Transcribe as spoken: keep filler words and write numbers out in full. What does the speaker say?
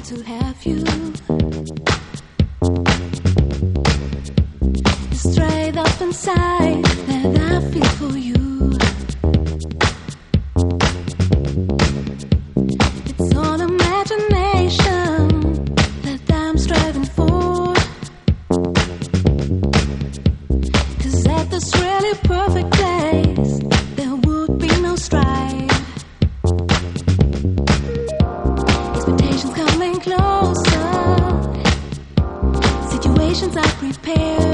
to have you. Straight up inside that I feel for you. It's all imagination that I'm striving for. 'Cause at this really perfect place there would be no strife. Expectations coming closer, situations I prepare.